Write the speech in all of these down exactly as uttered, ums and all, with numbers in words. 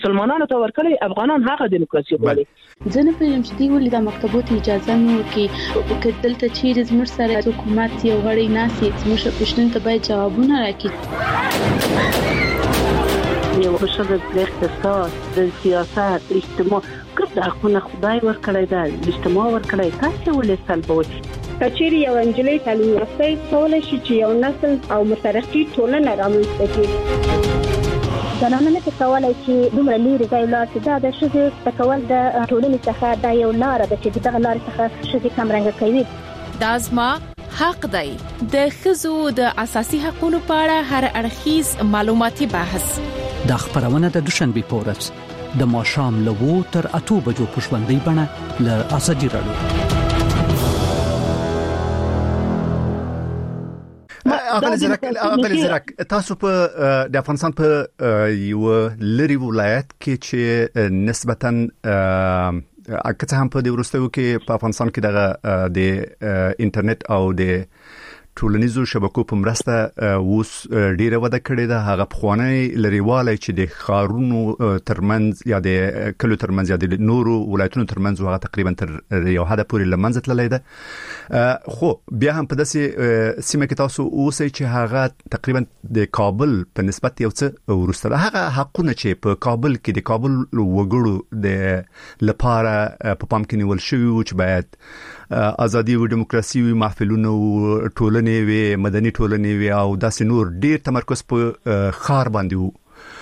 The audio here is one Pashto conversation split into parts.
مسلمانانو ته ورکړي افغانان هغه دیموکراسي غواړي. ځنه په یم چې دی ولې د مکتبونو اجازه نه ورکړي کله ته چیرې زموږ سره حکومت یو غړي ناسي زموږ پښتون ته باید جوابونه راکړي. یو بشر د اقتصاد د سیاست اجتماع کله خو نه خدای ورکړی دا اجتماع ورکړی تاسو ولې سلبوي کچېری یو انجلۍ تعلیم یافته کولای شي چې یو نسل او مترقي ټولنه رامنځته کړي. زنانه نه کولای شي دومره لري ځای لاړ چې دا د ښځې تکول د ټولنې څخه دا یو لار ده چې دغه لار څخه ښځې کم رنګ کوي. دا زما حق دی. د ښځو د اساسي حقوقو په اړه هر اړخیز معلوماتي بحث د خبرونه د دوشنبه پورس د ماښام له وو تر اته بجو په ژوندۍ بڼه له اساسي راډیو. اغلی زرک اغلی زرک تاسو په د افغانستان په یو لری ولایت کې چې نسبتاً اکثر هم په د ورستیو کې په افغانستان کې دغه د انټرنیټ او د ټولنیزو شبکو په مرسته اوس ډیره وده کړې ده. هغه پخوانی لريواله چې د خارونو ترمنځ یا د کلو ترمنځ یا د نورو ولایتونو ترمنځ هغه تقریبا تر یو حد پورې لمنځه تللی ده. خو بیا هم په داسې سیمه کې تاسو اوسئ چې هغه تقریبا د کابل په نسبت یو څه ورسته ده. هغه حقونه چې په کابل کې د کابل وګړو د لپاره په پام کې نیول شوی و چې باید ازادي او دیموکراسي او محفلونه او ټولنې وي مدني ټولنې وي او داسې نور ډیر تمرکز په خار باندې وو.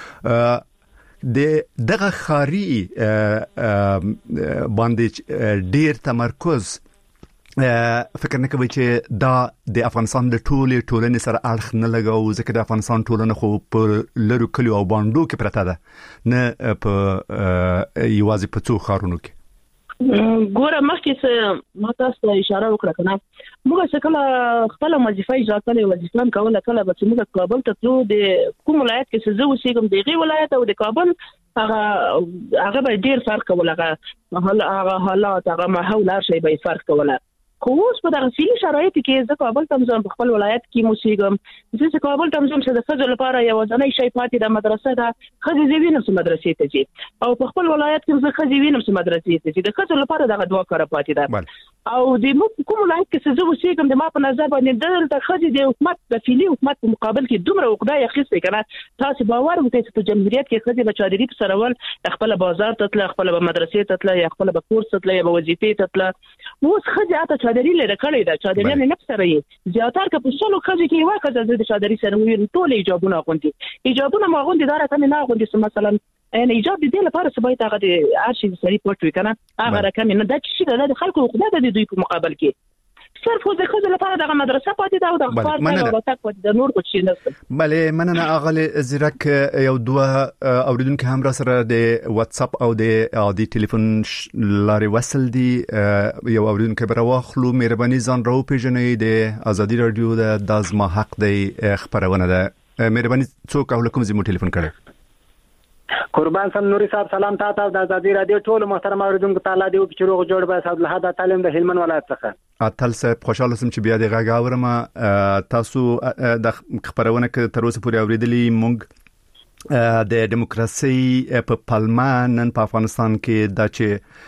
د دغه خاري باندې ډیر تمرکز فکر نه کوي چې دا د افغانستان د ټولې ټولنې سره اړخ نه لګاو ځکه د افغانستان ټولنه خو په لرو کلیو او باندو کې پرته ده نه په یوازې په څو خارونو کې. ګوره مخکې څه ما تاسو ته اشاره وکړه کنه موږ څه کله خپل وظیفه اجرا کړې وظیفه کوله کله به موږ کابل ته تلو د کوم ولایت کې څه زه اوسېږم دغه ولایت او د کابل هغه هغه به ډیر فرق کوله هغه حالات هغه ماحول هر شی به فرق کوله. خو اوس په دغه سیلي شرایط کې زه کابل ته ځم په خپل ولایت کې موسیګم زه چې کابل ته ځم چې د خځو لپاره یو ځنې شی پاتې د مدرسې ده خځې وینم چې مدرسې ته ځي او په خپل ولایت کې زه خځې وینم چې مدرسې ته ځي د خځو لپاره دغه دوه کار پاتې ده او د کوم ولایت کې زه اوسېږم د ما په نظر باندې دلته خځې د حکومت د فعلی حکومت په مقابل کې دومره وقدای اخیستې کنه تاسو باور وکړئ چې په جمهوریت کې خځې به چادرې په سرول خپل بازار ته تل خپل مدرسې ته تل خپل به کورس ته تل یا وظیفې ته تل اوس خځې اته چادرې لري کړي دا چادرې نه نفسره یې زیاتار که په څلو خځې کې یو خځه د چادرې سره وي ټول ایجابونه غوندي ایجابونه ما غوندي دا راته نه غوندي مثلا ان ایجاب دې لپاره څه باید هغه د ارشي سری پټ وي کنه هغه رقم نه د چې د خلکو خدای د دوی په مقابل کې صرف خو د خځو لپاره د مدرسې پاتې دا او د خپل د وټاک پاتې د نور کوچ نه بله مننه اغلی زیرک یو دوه اوریدونکو هم را سره د واتس اپ او د عادي ټلیفون لارې وصل دي. یو اوریدونکو برواخلو مهرباني ځان راو پیژنئ د ازادي رادیو د دازما حق دی خبرونه ده. مهرباني څوک او کوم زمو ټلیفون کړي قربان سم نوري صاحب سلام تاسو د ازادي رادیو ټول محترم اوریدونکو تعالی دې او چروغ جوړ به صاحب له دا تعلیم د هلمند ولایت څخه اتل صاحب خوشاله سم چې بیا د غاګ اورم تاسو د خبرونه ک تر اوسه پورې اوریدلې مونږ د دیموکراسي په پلمان نن په افغانستان کې د چې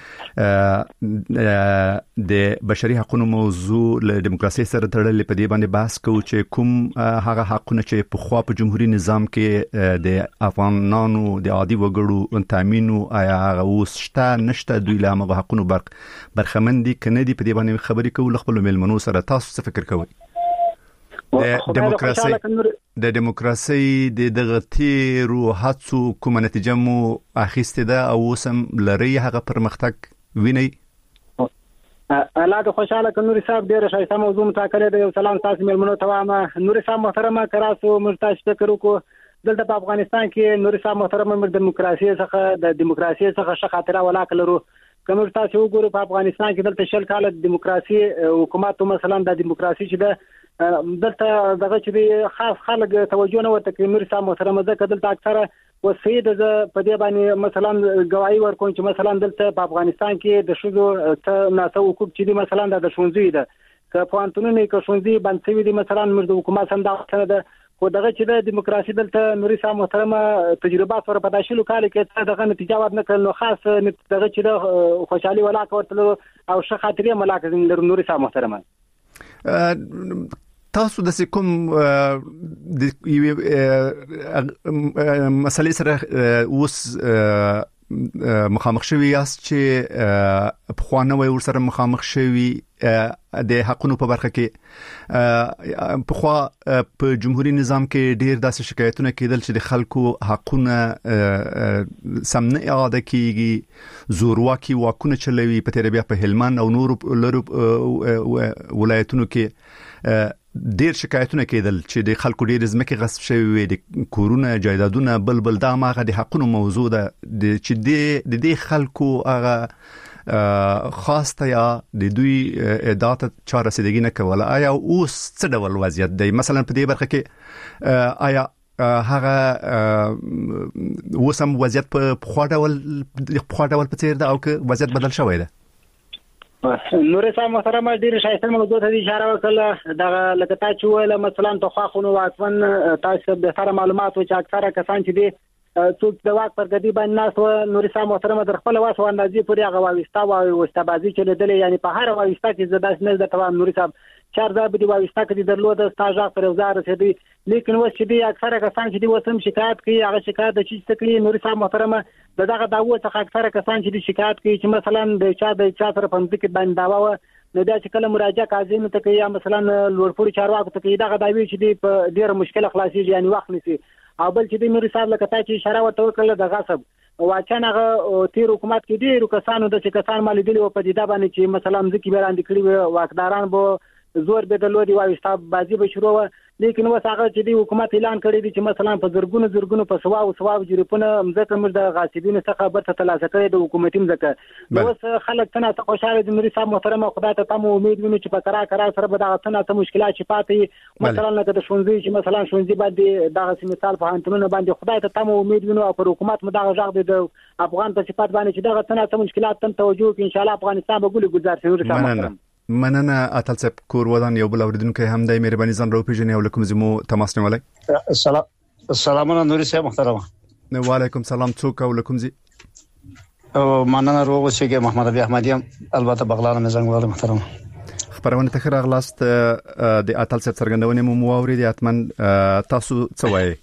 د بشري حقوقو موضوع له دیموکراسي سره تړلې په دې باندې بحث کوو چې کوم هغه حقونه چې په خوا په جمهوریت نظام کې د افغانانو د عادي وګړو تامینو آیا هغه اوس شته نشته دوی له هغه حقونو برخمن دي کنه دي په دې باندې خبرې کوو خپل ملمنو سره تاسو څه فکر کوئ د دیموکراسي د دیموکراسي د دغه تیرو هڅو کومه نتیجه مو اخیسته ده او سم لري هغه پرمختګ ویني الله د خوشاله کنوري صاحب ډیره شایسته موضوع متاکره د یو سلام تاسو ملمنو ته وایم نوري صاحب محترمه کراسو مرتاش فکر وکړو دلته په افغانستان کې نوري صاحب محترمه د دیموکراسي څخه د دیموکراسي څخه ښه خاطره ولاک لرو کوم تاسو وګورئ په افغانستان کې دلته شل کال د دیموکراسي حکومت مثلا د دیموکراسي چې د دلته دغه چې خاص خلک توجه نه ورته کوي نوري صاحب محترمه ځکه دلته اکثره وسید د په دې باندې مثلا گواہی ورکوم چې مثلا دلته په افغانستان کې د شذو ناسو حقوق چې دي مثلا د شونځي ده که په انټونی کې شونځي باندې دي مثلا موږ د حکومت څنګه ده خو دغه چې د دیموکراسي دلته نوري صاحب محترمه تجربه سره په داشلو کال کې دغه نتیجه ورنکړل نو خاص دغه چې د خوشحالي ولاک ورته او ښه خاطرې ملاک د نوري صاحب محترمه تاسو د کوم د مسلې سره اوس مخامخ شوی یاست چې په خوانه وي ور سره مخامخ شوی د حقونو په برخه کې په خوا په جمهوریت نظام کې ډیر داسې شکایتونه کېدل چې د خلکو حقونه سم نه اعاده کیږي زورواکي واکونه چلوي په تیر بیا په هلمند او نور ولایتونو کې ډیر شکایتونه کېدل چې د خلکو ډیر ځمکې غصب شوی وي د کورونه جایدادونه بلبل دا ماغه د حقونو موضوع ده چې د دې خلکو هغه خاصه یا د دوی ادات چا رسیدګي نه کوله آیا اوس څه ډول وضعیت دی مثلا په دې برخه کې آیا هغه وسم وضعیت په خوا ډول په خوا ډول په تیر ده او که وضعیت بدل شوی ده نوري صاحب محترمه ډیر شایسته موضوع ته اشاره وکړه دا لکه تا چې ویل مثلا توخاخونو واکمن تاسو به سره معلومات او چې اکثره کسان چې دي څوک د واک پر غدي باندې ناس و نوري صاحب محترمه در خپل واسو اندازې پورې هغه واوستا او واستبازي چې لیدل یعنی په هر واوستا کې زداس نه د تمام نوري صاحب چار ځای به دی واوستا کې درلود ستاجا پر وزار رسیدي لیکن و چې دی اکثره کسان چې دی وسم شکایت کوي هغه شکایت د چی څه کوي نوري صاحب محترمه دغه داوو څخه اکثره کسان چې دی شکایت کوي چې مثلا د چا د چا سره په ځکه باندې داوا نو دا چې کله مراجعه کاظم ته کوي یا مثلا لوړپوړي چارواکو ته کوي دغه داوی چې دی په ډیره مشکله خلاصي یعنی وخت نسی او بل چې د نوري صاحب لکه تا چې اشاره وته وکړه د غصب واچنه تیر حکومت کې ډیرو کسانو د چې کسان مال دي او په دې دا باندې چې مثلا ځکه بیران کړی واکداران به زور به د لودي واوستا بازی به شروع و لیکن وساغه چې دی حکومت اعلان کړی دی چې مثلا په زرګونو زرګونو په سوا او سوا جریپونه مزکه مر د غاصبینو څخه به تلاسه کړی د حکومتي مزکه نو اوس خلک څنګه ته خوشاله دي نوري صاحب محترمه خدای ته تم امید ویني چې په کرا کرا سره به دا څنګه ته مشکلات چې پاتې مثلا لکه د شونځي چې مثلا شونځي باندې دغه مثال په انټونو باندې خدای ته تم امید ویني او پر حکومت مدغه ځاغ دی د افغان په صفات باندې چې دغه څنګه ته مشکلات تم توجه کې ان شاء الله افغانستان به ګل گزار شي نوري صاحب محترم مننه اتل صاحب کور ودان یو بل اوریدونکو هم د مهرباني ځان راو پیژنې او لکم زمو تماس نه ولای السلام السلام علیکم نوري صاحب محترم وعلیکم سلام څوک او لکم زی او مننه روغ شګه محمد ابي احمدیم البته بغلان مزنګ ولا محترم خبرونه تخره اغلاست د اتل صاحب څرګندونه مو مو اوریدي اتمن تاسو څه وایي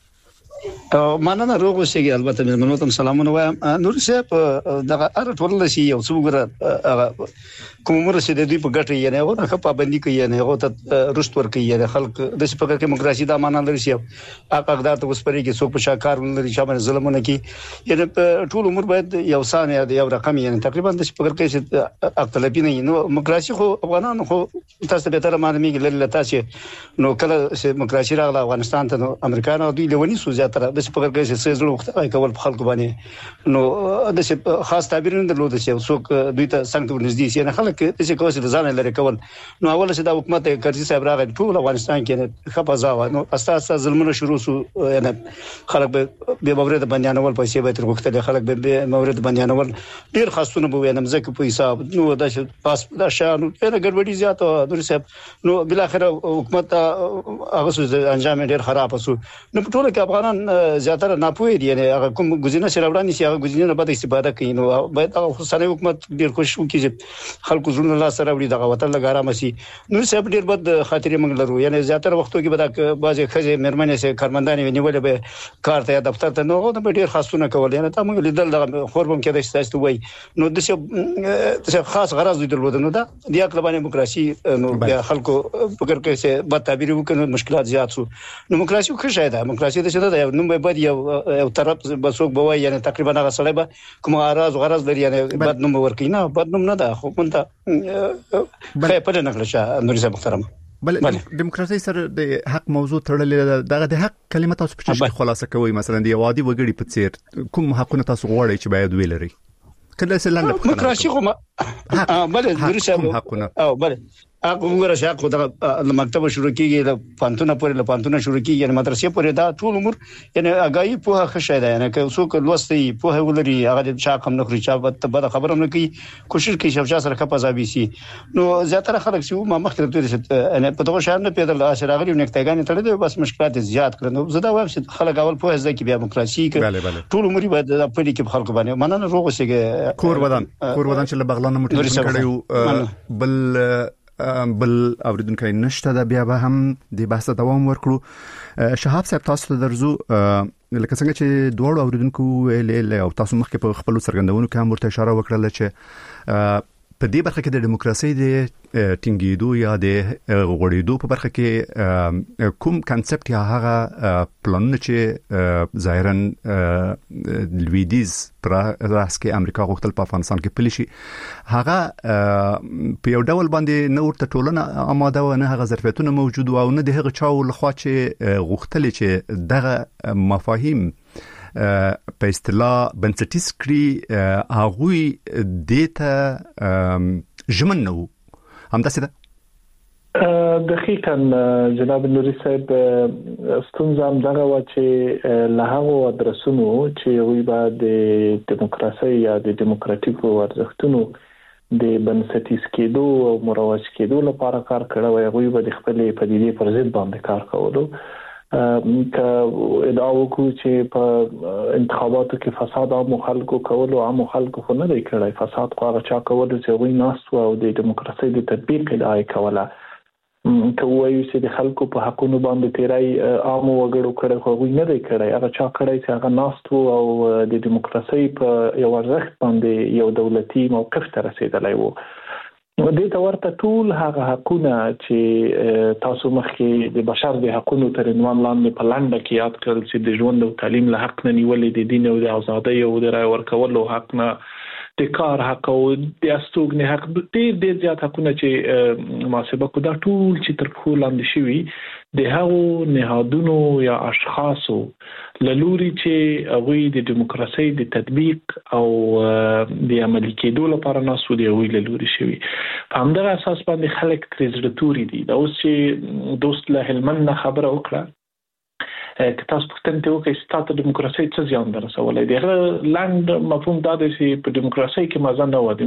مننه روغ شګه البته مې منوتم سلامونه وایم نوري صاحب دغه ار ټول شي یو څو ګره کوم مرسته د دوی په ګټه یې نه هغه پابندي کوي نه هغه ته رشت ور کوي نه خلک د سپکر کې دیموکراسي د معنا لري شي هغه اقدار ته وسپري کې څوک په شاکار لري شامل ظلمونه کې یعنی په ټول عمر باید یو سان یا یو رقم یعنی تقریبا د سپکر کې اختلافي نه نو دیموکراسي خو افغانانو خو تاسو به تر معنی کې لږ تاسو نو کله دیموکراسي راغله افغانستان ته نو امریکایانو دوی لونی سو زیاتره د سپکر کې څه زړه وخت کول په خلکو باندې نو د خاص تعبیر نه درلود چې څوک دوی ته څنګه ورنږدې شي نه خلک چې کوڅه د ځان لري کول نو اوله چې د حکومت کرزي صاحب راغی ټول افغانستان کې خپازاوه نو اساسا ظلمونه شروع شو یعنی خلک به به مورد باندې پیسې به تر وخته خلک به مورد باندې ډیر خاصونه به وینم ځکه په حساب نو د پاس د شانو نه ګډوډي زیاته نور صاحب نو بل اخر حکومت هغه څه انجام ډیر خراب شو نو ټول کې افغانان زیاتره ناپوهي دي یعنی هغه کوم گزینه سره وړاندې شي هغه گزینه به استفاده کوي نو باید هغه خصوصي حکومت ډیر خوش وو چې خلکو زړه الله سره وړي دغه وطن لګاره مسی نو صاحب ډیر بد خاطرې موږ لرو یعنی زیاتره وختو کې به دا بعضی خځې مرمنې سره کارمندانې ونیول به کار ته دفتر ته نو د ډیر خاصونه کول یعنی تا موږ لیدل دغه خوربم کې د استاسته وای نو د څه خاص غرض درلود نو دا د اقلبانه دیموکراسي نو بیا خلکو فکر کوي چې بد تعبیر وکړي مشکلات زیات شو دیموکراسي خو ښه ده دیموکراسي د څه ده نو به بد یو یو طرف بسوک بوای یعنی تقریبا هغه سره به کوم غرض غرض لري یعنی بد نوم ورکړي نه بد نوم نه ده خو مونته خې په دې نکړه نوري صاحب محترم بل دیموکراسي سره د حق موضوع تړلې دغه د حق کلمه تاسو په څه خلاصه کوي مثلا د وادي وګړي په څیر کوم حقونه تاسو غواړئ چې باید ویلري کله چې لاندې دیموکراسي خو بله نوري صاحب او بله هغه وګوره چې هغه د مکتب شروع کیږي د پانتونه پورې له پانتونه شروع کیږي یعنی مدرسې پورې دا ټول عمر یعنی اگاهي په خشه ده یعنی که څوک لوستي په ولري هغه د چا کم نه خوري چا به خبره نه کوي کوشش کوي چې سره خپه ځابي سي نو زیاتره خلک چې ما مختلف دي چې په دغه شان نه پیدل اثر غلي نکتهګان تړي دي بس مشکلات زیات کړي زه دا وایم چې خلک اول په ځکه بیا دیموکراسي کې ټول عمر به د پدې کې خلک باندې مننه روغ سیګه کور ودان کور ودان چې بغلان موټر کړیو بل بل اوریدونکو نشته دا بیا به هم د بحث دوام ورکړو شهاب صاحب تاسو ته درځو لکه څنګه چې دوه اوریدونکو ویل او تاسو مخکې په خپل سرګندونو کې هم ورته اشاره وکړه چې په دې برخه کې د دیموکراسي د ټینګېدو یا د غوړېدو په برخه کې کوم کانسپټ یا هغه پلان چې ظاهرا لویدیز پر راس کې امریکا غوښتل په افغانستان کې پلی شي هغه په یو ډول باندې نور ته ټولنه آماده و نه هغه ظرفیتونه موجود او نه د هغه چاو لخوا چې غوښتل چې دغه مفاهیم په اصطلاح بنسټیز کړی هغه دیتا ژمن نو هم داسې ده دقیقاً جناب نوري صاحب ستونزه هم دغه و چې له هغو ادرسونو چې وی به د دیموکراسي یا د دیموکراتیکو ارزښتونو د بنسټیز کېدو او مروج کېدو لپاره کار کړو او وی به د خپل پدیدې پر ضد باندې کار کولو که ادعا وکړو چې په انتخاباتو کې فساد عام خلکو کول او عام خلکو خو نه دی کړی فساد خو هغه چا کول چې وی ناس او د دیموکراسي د تطبیق ادعا کوله که وایو چې د خلکو په حقونو باندې تیرای عام وګړو کړي خو وی نه دی کړی هغه چا کړی چې هغه ناس او د دیموکراسي په یو ارزښت باندې یو دولتي موقف ته رسیدلی وو دې ته ورته ټول هغه حقونه چې تاسو مخکې د بشر د حقونو تر عنوان لاندې په لنډه کې یاد کړل چې د ژوند او تعلیم له حق نه نیولې د دین او د ازادۍ او د رای ورکولو حق نه د کار حق او د استوګنې حق ډېر ډېر زیات حقونه چې محاسبه کو دا ټول چې تر پښو لاندې شوي د هغو نهادونو یا اشخاصو لوري چې هغه د دیموکراسي د تطبیق او د عملي کېدو لپاره ناسو دی ویل لوري شوی په همدغه اساس باندې خلک ترېزړه توري دي دا اوس چې دوست له هلمند خبره وکړه که تاسو پوښتنه وکړئ ستاسو دیموکراسي څه زیان درسولای دی لاند مفهوم دا دی چې په دیموکراسي کې مازه نه و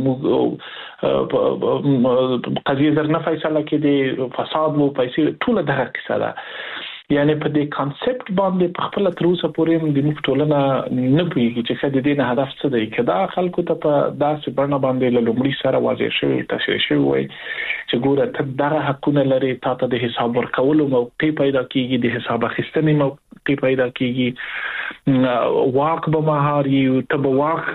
د قضیه زر نه فیصله کې دی فساد وو پیسې ټول دغه کیسه ده یعنی په دې کانسپټ باندې په خپل تر اوسه پورې د موږ ټولنه نه پوهیږي چې څه د دې نه هدف څه دی کدا خلکو ته په داسې برنامه باندې له لومړي سره واضح شوی تشریح شوی وي چې ګوره ته دغه حقونه لري تاسو د حساب ورکولو موقع پیدا کیږي د حساب اخیستنې موقع پیدا کیږي واک به مهاري ته به واک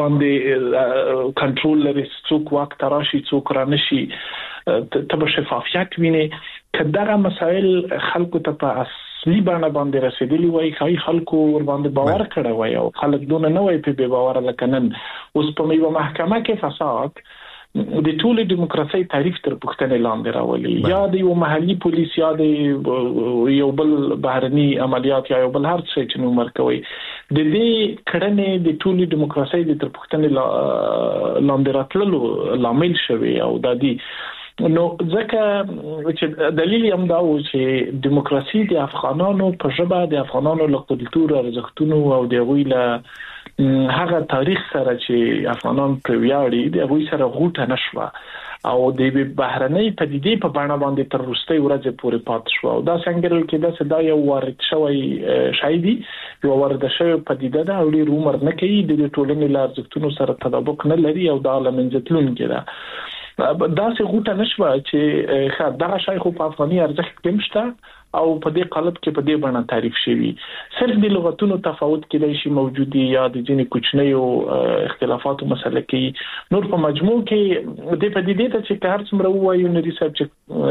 باندې کنټرول لري څوک واک تراشي څوک رانشي ته به شفافیت ویني کداغه مسائل خلکو ته په اصلي باندې باندې رسیدلی وای خای خلکو ور باندې باور کړی وای او خلک دونه نه وای په باور لکنن اوس په یو محکمه کې فساد د ټول دیموکراسي تعریف تر پښتنه لاندې راولي یا د یو محلي پولیس یا د یو بل بهرني عملیات یا یو بل هر څه چې نو مرکوي د دې کړنې د ټول دیموکراسي د تر پښتنه لاندې راتللو لامل شوی او د دې نو ځکه چې دلیل هم دا و چې دیموکراسي د افغانانو په ژبه د افغانانو له کلتور ارزښتونو او د غوی له هغه تاریخ سره چې افغانان پر ویاړي د غوی سره غوټه نشوه او د بهرنۍ پدیدې په بڼه باندې تر وروستۍ ورځې پورې پات شو او دا څنګه کې دا صدا یو وارد شوی شایدي یو وارد شوی پدیده ده او ډیر عمر نه کوي د ټولنې له ارزښتونو سره تطابق نه لري او دا لمنځتلون کېده دا څه غوټه نشوه چې خا دغه شای خو په افغاني ارزښت کې مشته او په دې قالب کې په دې باندې تعریف شوی صرف د لغتونو تفاوت کېدای شي موجودي یا د ځینې کوچنیو اختلافاتو مسله کې نور په مجموع کې د پدیدې ته چې هر څومره وایو نوري صاحب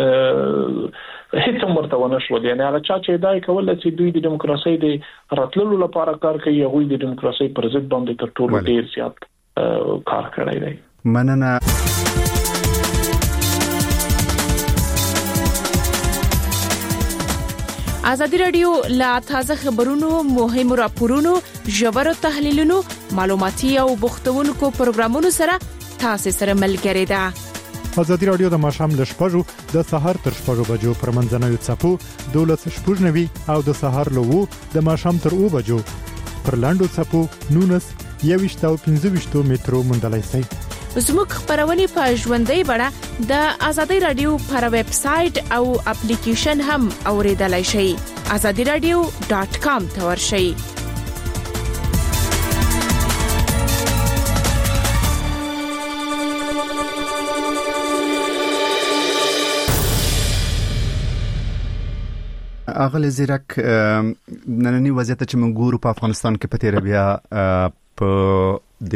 چې هیڅ مرته ونه شو یعنی هغه چا چې دای کول چې دوی د دیموکراسي د راتللو لپاره کار کوي هغه د دیموکراسي پر ضد باندې تر ټولو ډیر زیات کار کړی دی مننه ازادي رادیو لا تازه خبرونو مهم راپورونو ژور تحلیلونو معلوماتي او بوختونکو پروګرامونو سره تاسو سره ملګری ده. ازادي رادیو د ماشام له شپږو د سهار تر شپږو بجو پر منځنوي څپو دولس شپږ نوي او د سهار له وو د ماشام تر او بجو پر لاندو څپو نونس یويشت او پنځه ویشت مترو مندلای سي. زموږ خبرونه په ژوندۍ بڼه د ازادي رادیو پر ویب سټ او اپلیکیشن هم اوریدلای شئ. azadi radio dot com ته ورشئ. اغل زیرک نننی وضعیت چې موږ ګورو په افغانستان کې په تیر بیا په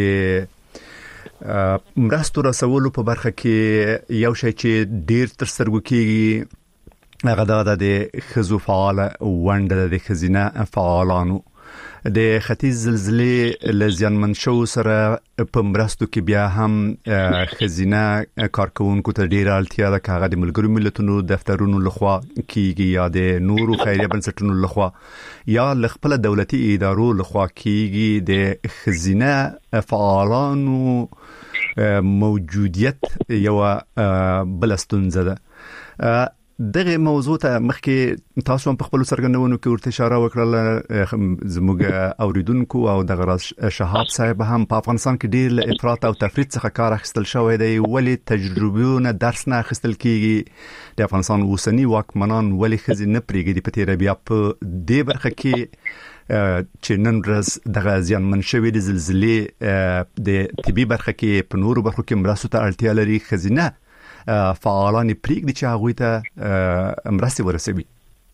د مرستو رسولو په برخه کې یو شی چې ډیر تر سترګو کېږي هغه د خزو فعال ونډه د خزینه فعالانو د ختیځ زلزلې لزیان منشو سره په مرستو کې بیا هم خزینه کارکونکو ته ډیر اړتیا ده کاغه د ملګرو ملتونو دفترونو لخوا کیږي یا د نورو خیریه بنسټونو لخوا یا خپل دولتي ادارو لخوا کیږي. د خزینه فعالانو موجودیت یو بلستونزه ده. دغه موضوع ته مخکې تاسو هم په خپل سرګندونو کې ورته اشاره وکړه. زموږ اوریدونکو او د غراس شهاب صاحب هم په افغانستان کې ډیر افراط او تفرید څخه کار اخیستل شوی دی. ولی تجربهونه درس نه اخیستل کیږي. د افغانستان اوسنی واکمنان ولی خزي نه پریږدي په تیر بیا په دې برخه کې چې نن ورځ د غازیان منشوي د زلزلې د طبي برخه کې په نورو برخو کې مرستو ته اړتیا لري. خزینه فعالان پریږدي چې هغه ته مرستې ورسوي.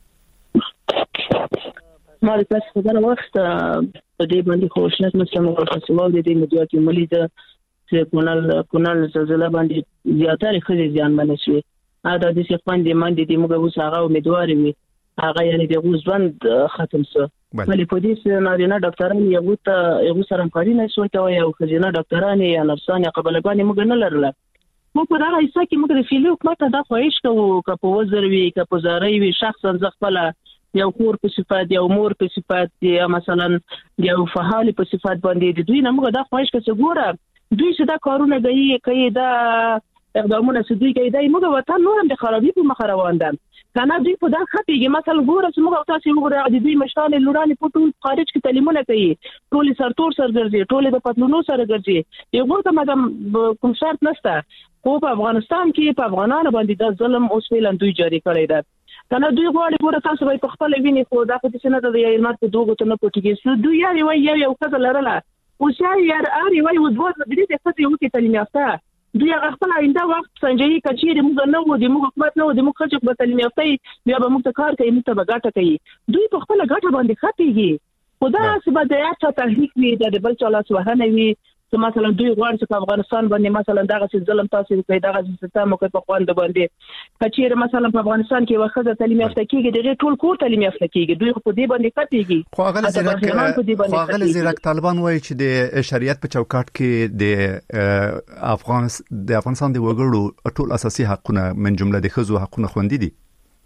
ما د تاسو خبره وخت په دې باندې خوشنط مسلمان ورسول د دې مدیات ملي د چې کونال کونال زلزلہ باندې زیاتره خزي ځان منشي. دا د دې څخه باندې باندې د موږ اوس هغه امیدوار وي هغه یعنی د غوښبند ختم سو. ولی په دې سره نارینه ډاکټران یو ته یو سره همکاري نه شوي کوي او خزینه ډاکټران یا نرسان یا قبلګان موږ نه لرل. مو په هغه حصہ کې موږ د فیلو حکومت دا خواهش کوو چې په وزر وی چې په زاري وی شخصا ځخپل یو کور په صفات یو مور په صفات یا مثلا یو فعال په صفات باندې د دوی نه موږ دا خواهش کوو چې ګوره دوی څه دا کارونه کوي کوي دا اقدامونه چې دوی کوي دا موږ وطن نور هم د خرابې په مخ روان دي. کنه دوی په دا خپيږي مثلا ګوره چې موږ تاسو وګورئ د دوی مشران لورانه په ټول خارج کې تعلیمونه کوي ټول سرتور سر ګرځي ټول د پتلونو سره ګرځي یو ته مدام کوم شرط نشته. خو په افغانستان کې په افغانانو باندې د ظلم او سویلن دوی جاری کړی ده. کنه دوی غواړي ګوره تاسو به په خپل ویني خو دا په دې نه د یو مارک دوغه ته نه پټیږي سو دوی یاري وای یو یو څه لرله او شای یار اری وای ودوه د دې څه څه یو کې تعلیم یافته دوی هغه خپل آینده وخت سنجي کچېره موږ نه و د موږ حکومت نه و د موږ خلک په تعلیم یافته بیا به موږ ته کار کوي موږ ته بغاټه کوي. دوی په خپل غاټه باندې خپيږي. خدا سبا د یا څه تحقیق وی د بل چا لاس وهنه وی چې مثلا دوی غواړي چې په افغانستان باندې مثلا دغه ظلم تاسو کوي دغه سیستم کوي په خوند باندې کچېره مثلا په افغانستان کې وخت تعلیم یافته کیږي دغه ټول کور تعلیم یافته کیږي دوی په دې باندې کټيږي. خو هغه زیرک خو هغه زیرک طالبان وایي چې د شریعت په چوکاټ کې د افغان د افغانستان د وګړو ټول اساسي حقونه من جمله د خزو حقونه خوندي دي.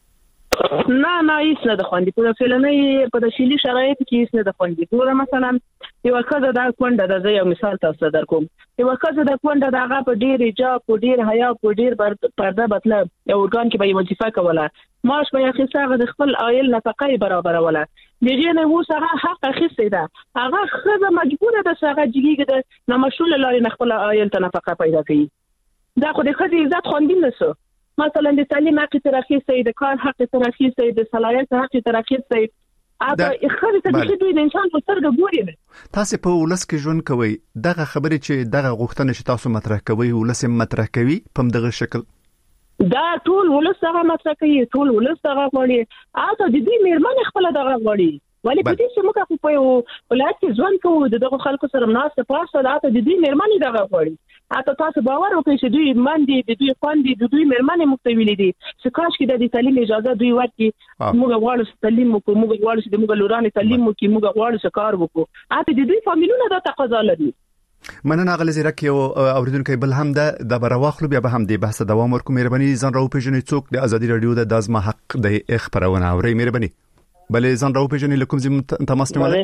نه نه هیڅ نه د خوندي په فلمي په داخلي شرایط کې هیڅ نه د خوندي. ګوره مثلا یو کله دا کونډه د یو مثال تاسو درکوم یو کله دا کونډه دا هغه په ډیر حجاب په ډیر حیا په ډیر پرده بدله یو ورګان کې به وظیفه کوله ماش به اخیسته د خپل عائل نفقه برابر ولا دغه نه و سره حق اخیسته ده هغه خزه مجبوره ده سره جګیږي د نمشول لاري خپل عائل ته نفقه پیدا کوي. دا خو د خزي عزت خوندین نسو مثلا د تعلیم حق ترخیص دی د کار حق ترخیص دی د صلاحیت حق ترخیص دی اته اخره ته د دوی د انسان په سترګه ګوري. تاسو په ولس کې ژوند کوي دغه خبرې چې دغه غوښتنه چې تاسو مطرح کوي ولس مطرح کوي په دغه شکل دا ټول ولس هغه مطرح کوي ټول ولس هغه غواړي اته د دې میرمن خپل دغه غواړي ولی په دې چې موږ په یو ولایت کې ژوند کوو دغه خلکو سره مناسب پاسه اته د دې میرمن دغه غواړي اته تاسو باور وکړئ چې دوی باندې د دوی خوندې د دوی میرمنې مختویلې دي چې کاش کې د تعلیم اجازه دوی ورکړي موږ غواړو تعلیم وکړو موږ غواړو چې موږ لورانه تعلیم وکړو موږ غواړو چې کار وکړو اته د دوی فامیلونه دا تقاضا لري. مننه غل زیرک یو اوریدونکو بل هم ده د برواخلو بیا به هم د بحث دوام ورکو مهرباني ځان راو پیژنې څوک د ازادي رادیو د دازما حق د خبرونه اوري مهرباني بلې ځان راو پیژنې لکم زم تماس نیولای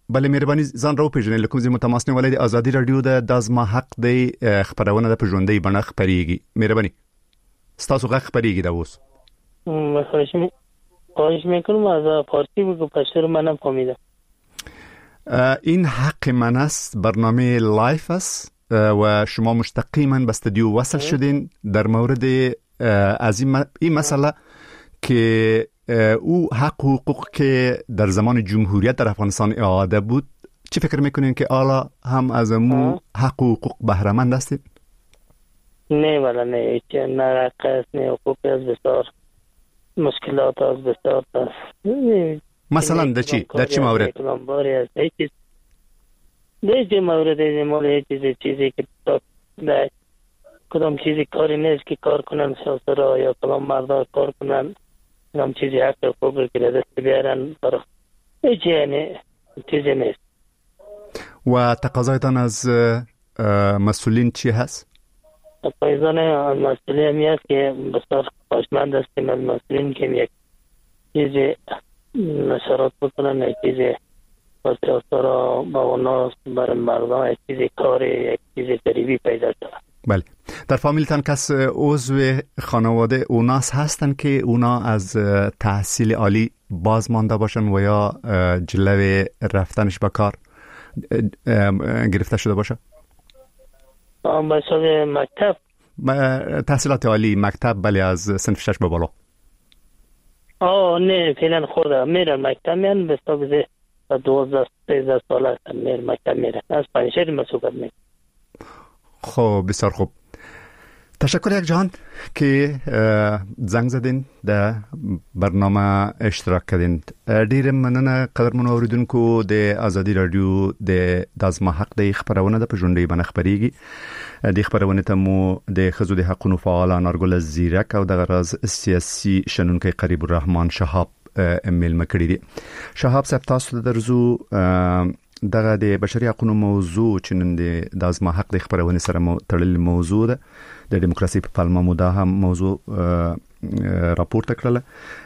بله مهرباني ځان راو پیژنې لکه زموږ تماس نیولې د ازادي رادیو د دازما حق دی خبرونه د پژوندۍ بڼه خبريږي. مهرباني ستاسو غږ خبريږي دا اوس. خواهش می خواهش میکنم از فارسی بگو پشتو رو من نفهمیدم. این حق من است، برنامه لایف است و شما مستقیما به استودیو وصل شدین در مورد از این, این مسئله که او حق و حقوق که در زمان جمهوریت در افغانستان اعاده بود، چی فکر میکنین که حالا هم از مو حق و حقوق بهره مند هستید؟ نه ولی نه چه نه حق است نه حقوق است، بسیار مشکلات است، بسیار است. مثلا در چی؟ در چی مورد؟ در چی مورد از مال چیزی چیزی که در کدام چیزی کاری نیست که کار کنن سرا یا کدام مردا کار کنن کدام چیزی حق حقوق که دست بیارن برای هیچ یعنی چیزی نیست. و تقاضایتان از مسئولین چی هست؟ تقاضایتان از مسئولین همی هست که بسیار خواهشمند هستیم از مسئولین که یک چیزی نشرات بکنن، یک چیزی بسیار سرا با اونا برای مردان یک چیزی کاری، یک چیزی قریبی پیدا شد. بله. در فامیلتان کس عضو خانواده اوناس هستن که اونا از تحصیل عالی باز مانده باشن و یا جلوه رفتنش به کار گرفته شده باشه؟ به مکتب تحصیلات عالی مکتب، بله، از صنف شش به بالا. آه نه فعلا خورده میرن مکتب، میرن به حساب دوازده سیزده ساله هستن میرن مکتب، میرن از پنجشیر مسئولیت میرن. خب بسیار خوب، تشکر یک جهان که زنگ زدین در برنامه اشتراک کردین. ډیر مننه قدرمنو اوریدونکو د ازادي رادیو د دازما حق د خبرونه د پژوندۍ باندې خبريږي. د خبرونه ته مو د خزو د حقونو فعال انارګل زیرک او د غرض سیاسي شنونکي قریب الرحمن شهاب ایمیل مکړی دي. شهاب صاحب تاسو درزو دغه د بشري حقوقو موضوع چې نن د دازما حق د خبرونه سره مو تړلې موضوع ده، د دیموکراسي په پلمه مو دا هم موضوع راپورته کړله.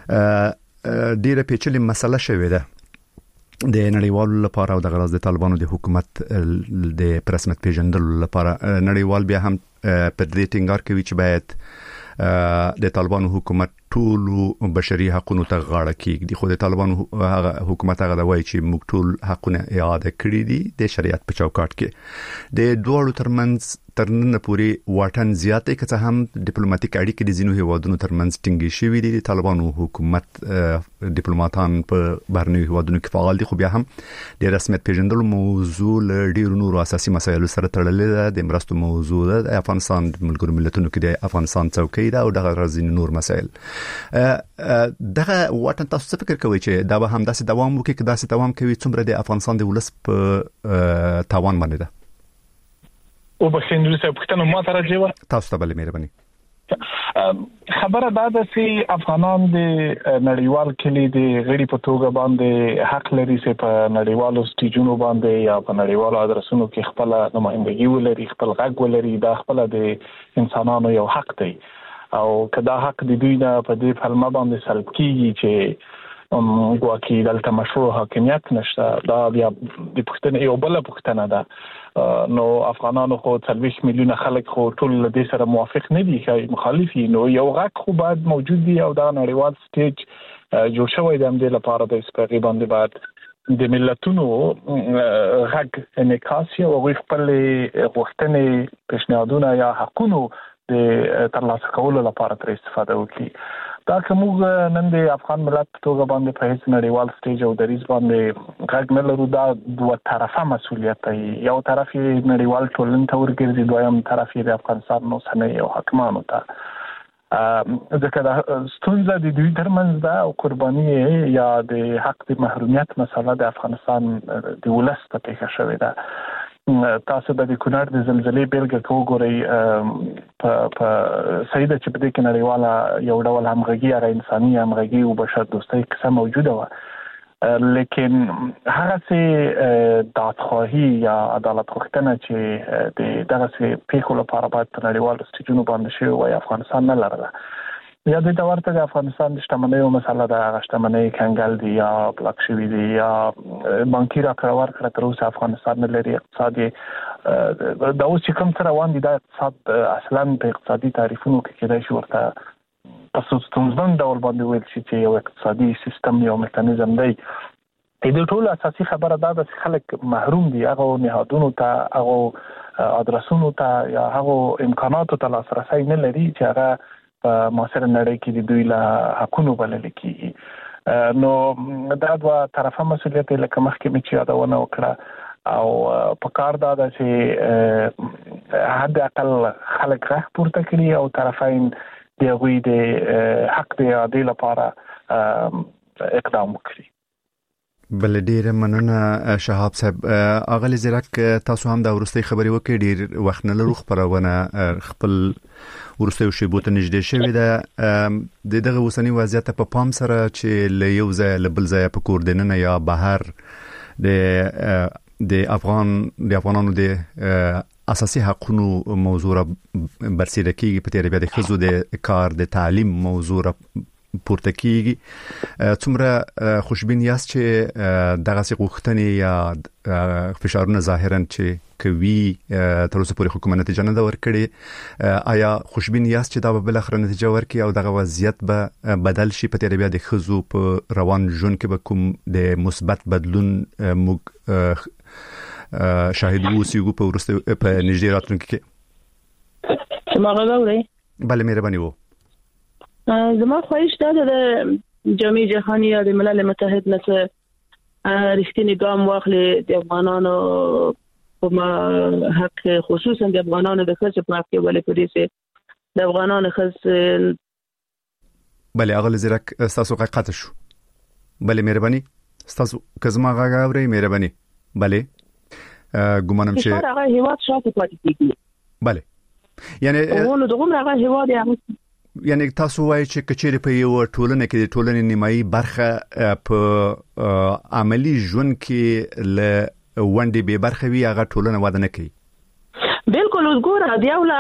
ډیره پیچلې مسله شوې ده د نړیوالو لپاره او د غرض د طالبانو د حکومت د پرسمت پیژندلو لپاره. نړیوال بیا هم پر دې ټینګار کوي چې باید د طالبانو حکومت ټول بشري حقوقو ته غاړه کېږدي، خو د طالبانو حکومت هغه وایي چې موږ ټول حقونه اعاده کړی دي د شریعت په چوکاټ کې. د دوه ترمنځ ترنن پوری واټن زیات دی، که هم ډیپلوماټیک اړیکې د ځینو هیوادونو ترمنځ ټینګې شوې دي. د طالبانو حکومت ډیپلوماټان په بهرنیو هیوادونو کې فعال دي، خو بیا هم د رسمیت پیژندلو موضوع له ډیرو نورو اساسي مسایلو سره تړلې ده. د مرستو موضوع ده، د افغانستان د ملګرو ملتونو کې د افغانستان څوکۍ ده او دغه رازي نور مسایل. دغه واټن تاسو څه فکر کوئ چې دا به هم داسې دوام وکړي؟ که داسې دوام کوي څومره د افغانستان د ولس په تاوان باندې ده؟ او بخښنه روسه پښتنو ما ته راځي و تاسو ته بل مهرباني خبره دا ده چې افغانان د نړیوال کلی د غړي په توګه باندې حق لري چې په نړیوالو سټیجونو باندې یا په نړیوالو ادرسونو کې خپل نمائندګي ولري، خپل غږ ولري. دا خپل د انسانانو یو حق دی او کدا حق د دوی نه په دې فلمه باندې سلب کیږي چې ګواکې دلته مشروع حاکمیت نشته. دا بیا د پښتنې یو بل پښتنه ده. نو افغانانو خو څلويخ میلیونه خلک خو ټول دې سره موافق نه دي، چې مخالفي. نو یو غږ خو باید موجود وي او دا نړیوال سټیج جوړ شوی دی د لپاره د سپېغي باندې باید د ملتونو غږ انعکاس او خپل غوښتنې پیشنهادونه یا حقوقو د ترلاسه کولو لپاره تر استفاده وکړي. دا کومه نن د افغان ملت په توګه باندې په هیڅ نړیوال سټیج او دریز باندې غږ نه لرو. دا دوه طرفه مسؤلیت دی، یو طرف یې نړیوال ټولنې ته ورګرځي، دویم طرف یې د افغانستان نو سنوي او حکمانو ته. ځکه دا ستونزه د دوی ترمنځ ده او قرباني یا د حق د محرومیت مسله د افغانستان د ولس ته پیښه شوې ده. تاسو د کونړ د زلزلې بیلګه کو ګورئ، په سیده چې په دې کې نړیواله یو ډول همغږي یا انساني همغږي او بشر دوستۍ کیسه موجوده و، لیکن هغه څه دادخواهی یا عدالت غوښتنه چې د دغه څه پیښو لپاره باید په نړیوالو سټیجونو باندې شي او افغانستان نه لرله. یا د ورته د افغانستان د شتمنۍ مسله د شتمنۍ کنګل دی یا بلاک شوی دی یا بانکي راکړه ورکړه تر اوسه افغانستان لري اقتصادي د اوس چې کوم سره وان دي د اقتصاد اصلا په اقتصادي تعریفونو کې کېدای شي ورته تاسو ستونزمن ډول باندې ویل شي چې یو اقتصادي سیستم یو میکانیزم دی. د ټول اساسي خبره دا ده چې خلک محروم دي هغه نهادونو ته هغه ادرسونو ته یا هغه امکاناتو ته لاسرسي نه لري چې هغه په معاصر نړۍ کې د دوی له حقونو بلل کېږي. نو دا دوه طرفه مسؤلیت لکه مخکې مې چې یادونه وکړه او په کار دا ده چې حد اقل خلک غږ پورته کړي او طرفین د غوی د حق د عادل لپاره اقدام وکړي. بل ډیر مننه شهاب صاحب. اغلی زیرک تاسو هم د ورستي خبري وکړي ډیر وخت نه لرو خبرونه خپل ورستي شیبو ته نږدې شوی ده د دغه وسنی وضعیت په پام سره چې له یو ځای له بل ځای په کوردیننه یا بهر د د افغان د افغانانو د اساسي حقوقو موضوع را برسېره کیږي په تیر بیا د خزو د کار د تعلیم موضوع را پورته کیږي. څومره خوشبین یاست چې دغه څه غوښتنې یا فشارونه ظاهرا چې کوي تر اوسه پورې حکومت نتیجه نه ورکړي آیا خوشبین یاست چې دا به بل اخر نتیجه ورکړي او دغه وضعیت به بدل شي په تیر بیا د خزو په روان ژوند کې به کوم د مثبت بدلون موږ شاهد ووسیږو په ورسته په نږدې راتلونکي کې؟ سماغه غوړي بله مهرباني وو. زما خواهش دا ده د جامعه جهانی یا د ملل متحد نه رښتینی ګام واخلي د افغانانو په حق خصوصا د افغانانو د خص په حق کې ولې پدې سي د افغانانو خص بله اغل زیرک تاسو قطع شو. بله مهرباني تاسو کزما غاغا اوري مهرباني. بله ګومانم چې هغه هیواد شاته پاتې کیږي. بله یعنی ونه دغه هغه هیواد یعنی یعنی تاسو وایي چې کچېره په یو ټولنه کې د ټولنې نیمایي برخه په عملی ژوند کې ل وندې به برخه وي هغه ټولنه وده نه کوي. بالکل وګوره دی او لا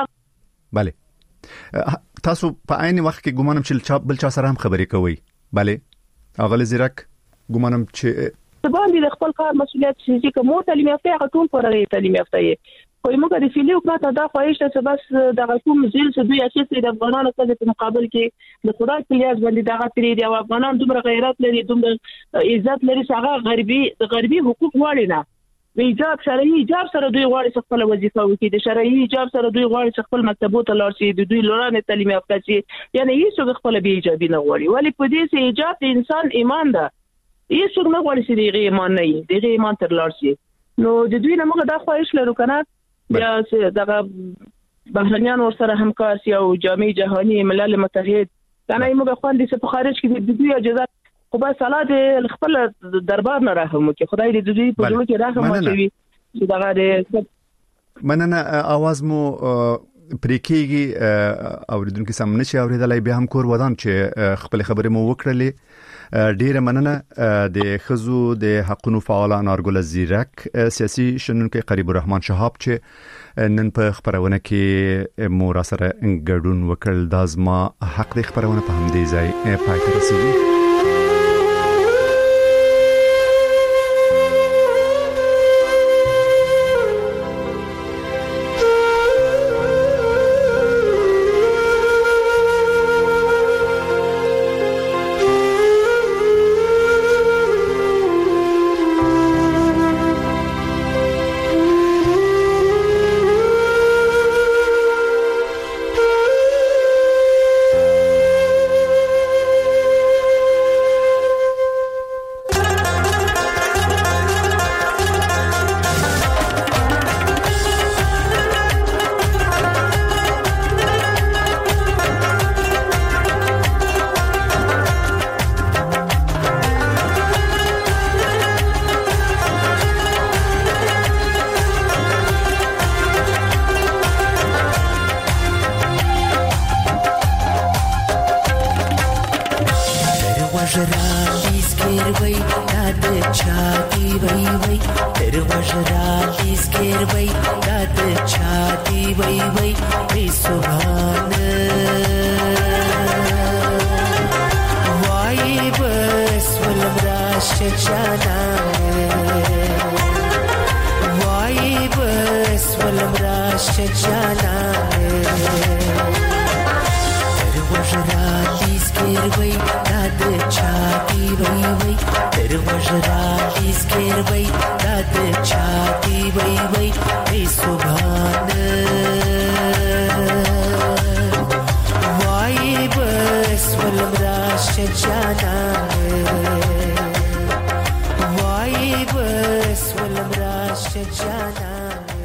bale تاسو په عین وخت کې ګومانم چې بل چا سره هم خبرې کوي. bale اغل زیرک ګومانم چې باندې د خپل کار مسؤلیت شي چې کوم تعلیم یافته هغه ټول پرې تعلیم یافته یې کوئی موږ د فیلیو کړه دا خواهش ته بس د کوم زیل څه دوی اساسي د افغانانو په مقابل کې د خدای په لیاز باندې دغه تری دی او افغانان دومره غیرت لري دومره عزت لري چې هغه غربي د غربي حقوق واړي نه د ایجاب شرعي ایجاب سره دوی غواړي خپل وظیفه وکړي د شرعي ایجاب سره دوی غواړي خپل مکتبو ته لاړ شي د دوی لورانه تعلیم یافته شي یعنی هیڅ خپل به ایجابي نه غواړي ولی په دې سي ایجاب د انسان ایمان ده هیڅ څوک نه غواړي چې دغه ایمان نه وي دغه ایمان تر لاړ شي. نو د دوی نه موږ دا خواهش لرو کنه بیا چې دغه بهرنیان ور سره همکار سي او جامعه جهانی ملل متحد کنه موږ خوندې چې په خارج کې د دوی اجازه خو به صلاح خپل دربار نه راهم چې خدای دې دوی په ډول کې راهم کوي چې دغه مننه आवाज مو پریکيږي اوریدونکو سم نشي اوریدلای به هم کور ودان چې خپل خبرې مو وکړلې. ډیره مننه د خزو د حقوقو فعال انارګل زیرک سیاسي شنونکو قریب الرحمن شهاب چې نن په خبرونه کې مو را سره ګډون وکړل. د ازما حق د خبرونه په همدې ځای پای ته رسیدي. छाती वही वही सुहाना شجانا وای بس ولم را شجانا در وجرا دیسکر وی داد چاتی وی وی در وجرا دیسکر وی داد چاتی وی وی